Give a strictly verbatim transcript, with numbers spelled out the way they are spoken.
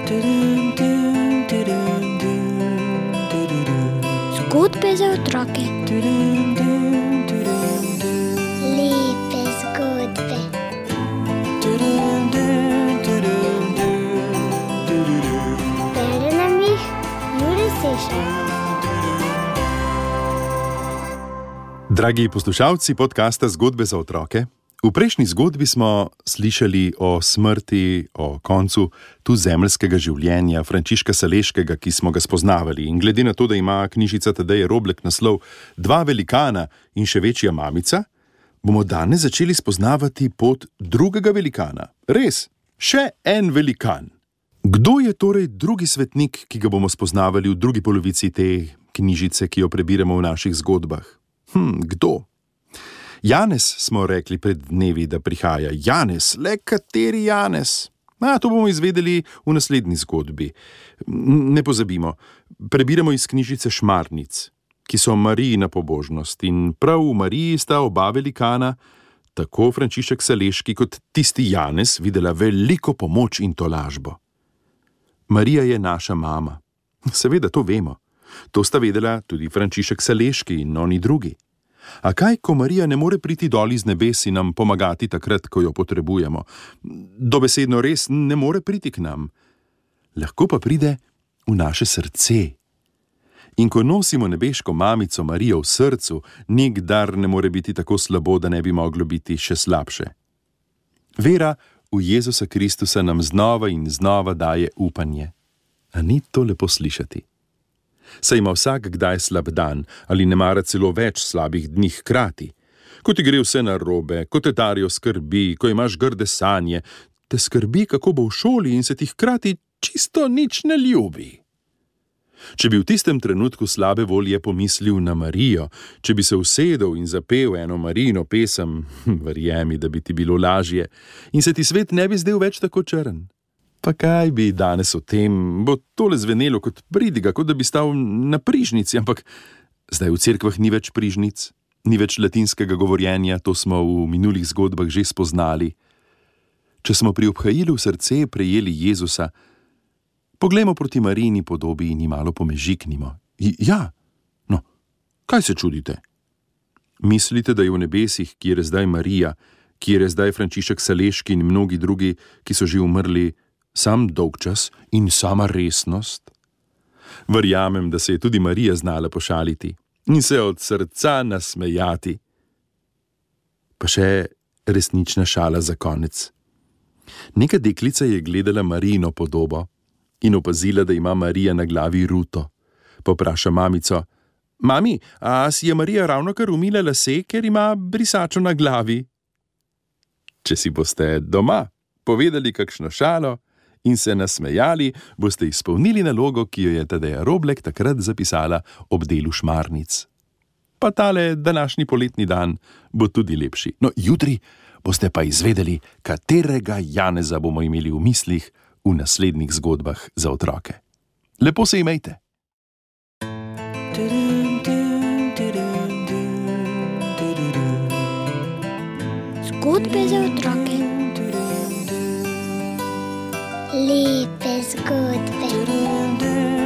Zgodbe za otroke. Lepe zgodbe. Bere nam jih Jure Sešar. Dragi poslušalci podcasta Zgodbe za otroke, v prejšnji zgodbi smo slišali o smrti, o koncu tu zemeljskega življenja Frančiška Saleškega, ki smo ga spoznavali. In glede na to, da ima knjižica Tadeje Roblek naslov Dva velikana in še večja mamica, bomo danes začeli spoznavati pot drugega velikana. Res, še en velikan. Kdo je torej drugi svetnik, ki ga bomo spoznavali v drugi polovici te knjižice, ki jo prebiramo v naših zgodbah? Hm, kdo? Janez smo rekli pred dnevi, da prihaja. Janez, le kateri Janez? A, to bomo izvedeli v naslednji zgodbi. Ne pozabimo, prebiramo iz knjižice Šmarnic, ki so Marijina pobožnost, in prav v Mariji sta oba velikana, tako Frančišek Saleški kot tisti Janez, videla veliko pomoč in tolažbo. Marija je naša mama. Seveda to vemo. To sta vedela tudi Frančišek Saleški in oni drugi. A kaj, ko Marija ne more priti dol iz nebes in nam pomagati takrat, ko jo potrebujemo? Dobesedno res ne more priti k nam. Lahko pa pride v naše srce. In ko nosimo nebeško mamico Marijo v srcu, nikdar ne more biti tako slabo, da ne bi moglo biti še slabše. Vera v Jezusa Kristusa nam znova in znova daje upanje. A ni to lepo slišati? Saj ima vsak kdaj slab dan ali ne mara celo več slabih dni hkrati. Ko ti gre vse narobe, ko te tarijo skrbi, ko imaš grde sanje, te skrbi, kako bo v šoli in se ti hkrati čisto nič ne ljubi. Če bi v tistem trenutku slabe volje pomislil na Marijo, če bi se usedel in zapel eno Marijino pesem, verjemi, da bi ti bilo lažje, in se ti svet ne bi zdel več tako črn. Pa kaj bi danes o tem, bo tole zvenelo kot pridiga, kot da bi stal na prižnici, ampak zdaj v cerkvah ni več prižnic, ni več latinskega govorjenja, to smo v minulih zgodbah že spoznali. Če smo pri obhajilu v srce prejeli Jezusa, poglejmo proti Marijini podobi in ji malo pomežiknimo. Ja, no, kaj se čudite? Mislite, da je v nebesih, kjer je zdaj Marija, kjer je zdaj Frančišek Saleški in mnogi drugi, ki so že umrli, sam dolgčas in sama resnost? Verjamem, da se je tudi Marija znala pošaliti in se od srca nasmejati. Pa še resnična šala za konec. Neka deklica je gledala Marijino podobo in opazila, da ima Marija na glavi ruto. Popraša mamico: Mami, a si je Marija ravnokar umila lase, ker ima brisačo na glavi? Če si boste doma povedali kakšno šalo in se nasmejali, boste izpolnili nalogo, ki jo je Tadeja Roblek takrat zapisala ob delu Šmarnic. Pa tale današnji poletni dan bo tudi lepši. No, jutri boste pa izvedeli, katerega Janeza bomo imeli v mislih v naslednjih zgodbah za otroke. Lepo se imejte! Zgodbe za otroke. Lepe zgodbe.